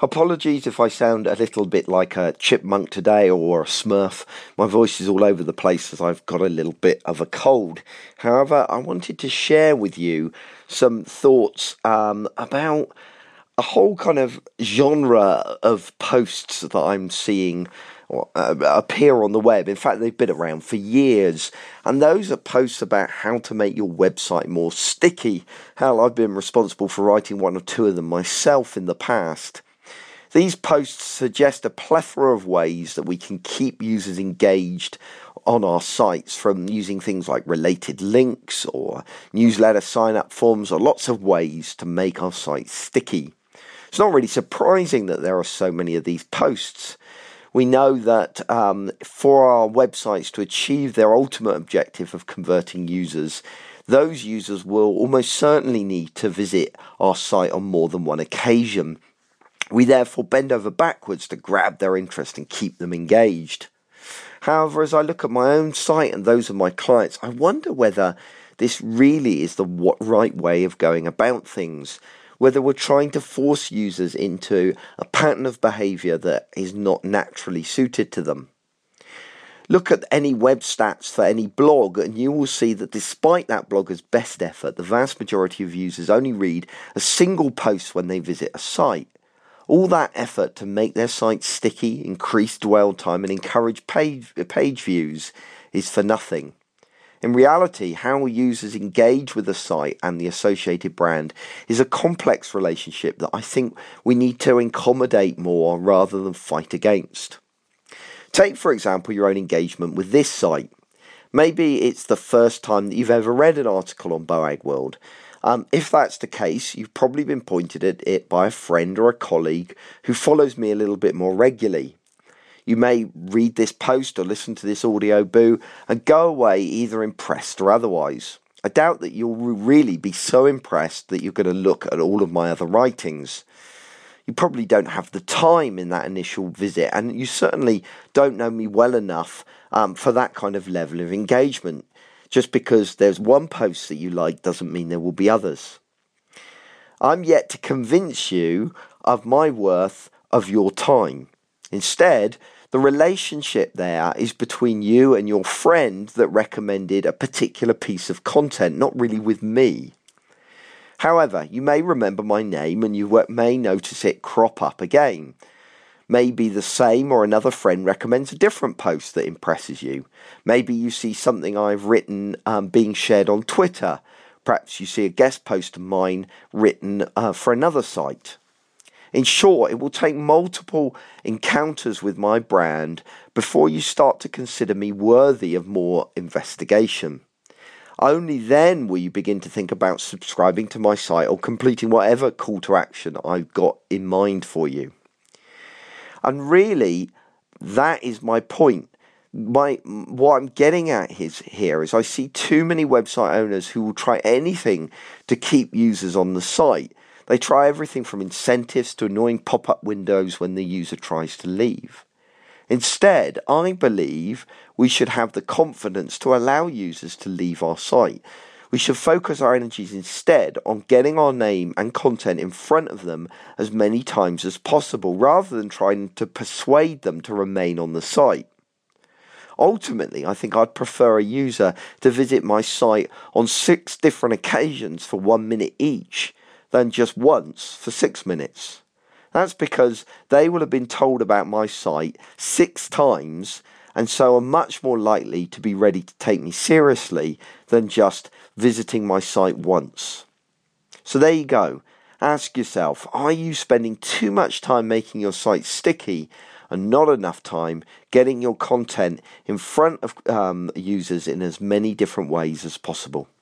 Apologies if I sound a little bit like a chipmunk today or a smurf. My voice is all over the place as I've got a little bit of a cold. However, I wanted to share with you some thoughts about a whole kind of genre of posts that I'm seeing appear on the web. In fact, they've been around for years, and those are posts about how to make your website more sticky. Hell, I've been responsible for writing one or two of them myself in the past. These posts suggest a plethora of ways that we can keep users engaged on our sites, from using things like related links or newsletter sign-up forms, or lots of ways to make our site sticky. It's not really surprising that there are so many of these posts. We know that for our websites to achieve their ultimate objective of converting users, those users will almost certainly need to visit our site on more than one occasion. We therefore bend over backwards to grab their interest and keep them engaged. However, as I look at my own site and those of my clients, I wonder whether this really is the right way of going about things, whether we're trying to force users into a pattern of behaviour that is not naturally suited to them. Look at any web stats for any blog and you will see that despite that blogger's best effort, the vast majority of users only read a single post when they visit a site. All that effort to make their site sticky, increase dwell time and encourage page views is for nothing. In reality, how users engage with the site and the associated brand is a complex relationship that I think we need to accommodate more rather than fight against. Take, for example, your own engagement with this site. Maybe it's the first time that you've ever read an article on Boag World. If that's the case, you've probably been pointed at it by a friend or a colleague who follows me a little bit more regularly. You may read this post or listen to this audio boo and go away either impressed or otherwise. I doubt that you'll really be so impressed that you're going to look at all of my other writings. You probably don't have the time in that initial visit, and you certainly don't know me well enough for that kind of level of engagement. Just because there's one post that you like doesn't mean there will be others. I'm yet to convince you of my worth of your time. Instead, the relationship there is between you and your friend that recommended a particular piece of content, not really with me. However, you may remember my name and you may notice it crop up again. Maybe the same or another friend recommends a different post that impresses you. Maybe you see something I've written being shared on Twitter. Perhaps you see a guest post of mine written for another site. In short, it will take multiple encounters with my brand before you start to consider me worthy of more investigation. Only then will you begin to think about subscribing to my site or completing whatever call to action I've got in mind for you. And really, that is my point. What I'm getting at here is I see too many website owners who will try anything to keep users on the site. They try everything from incentives to annoying pop-up windows when the user tries to leave. Instead, I believe we should have the confidence to allow users to leave our site. We should focus our energies instead on getting our name and content in front of them as many times as possible, rather than trying to persuade them to remain on the site. Ultimately, I think I'd prefer a user to visit my site on 6 different occasions for 1 minute each than just once for 6 minutes. That's because they will have been told about my site 6 times and so are much more likely to be ready to take me seriously than just visiting my site once. So there you go. Ask yourself, are you spending too much time making your site sticky and not enough time getting your content in front of users in as many different ways as possible?